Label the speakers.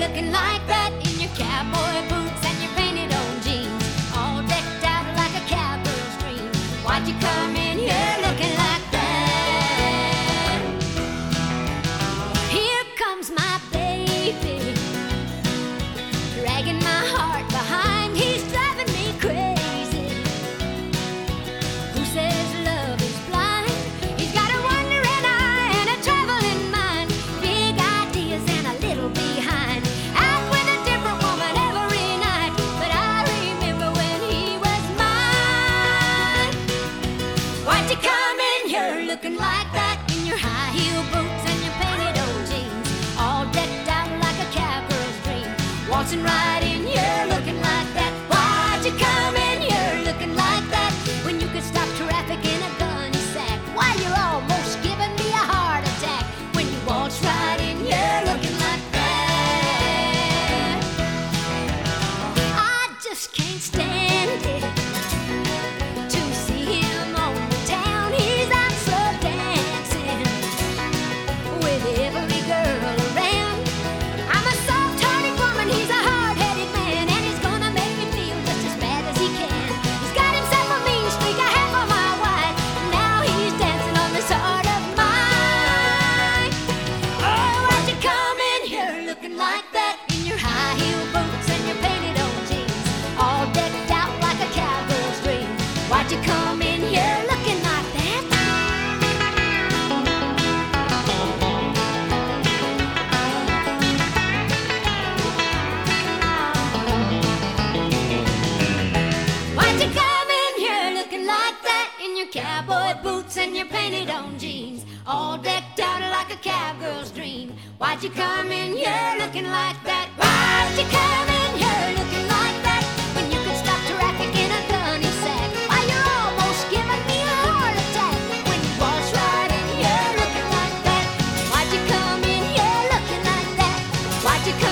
Speaker 1: looking like that in your cowboy boots and your painted on jeans, all decked out like a cowgirl's dream? Why'd you come in here looking like that? Here comes my baby, dragging my heart behind. He's driving me crazy. Who says love is blind? He's got a wandering eye and a traveling mind, big ideas and a little behind. Out with a different woman every night, but I remember when he was mine. Why'd you come in here looking like that in your high heel boots and your painted old jeans, all decked out like a cowgirl's dream? Waltzing right in here looking like that. Why'd you come in here looking like that when you could stop traffic in a gunny sack? Why, you're almost giving me a heart attack when you waltz right in here looking like that. I just can't stand it to see him on the town. He's out slow dancing with every girl around. I'm a soft-hearted woman, he's a hard-headed man, and he's gonna make me feel just as bad as he can. He's got himself a mean streak, a half a mile wide. Now he's dancing on this heart of mine. Oh, why'd you come in here looking like that in your high heel boots and your painted on jeans, all decked out like a cowgirl's dream? Why'd you come in here looking like that? Why'd you come in here looking like that in your cowboy boots and your painted on jeans, all decked out like a cowgirl's dream? Why'd you come in here looking like that? Why'd you come in here looking like that when you could stop traffic in a gunny sack? Why, you're almost giving me a heart attack when you waltz right in here looking like that. Why'd you come in here looking like that? Why'd you come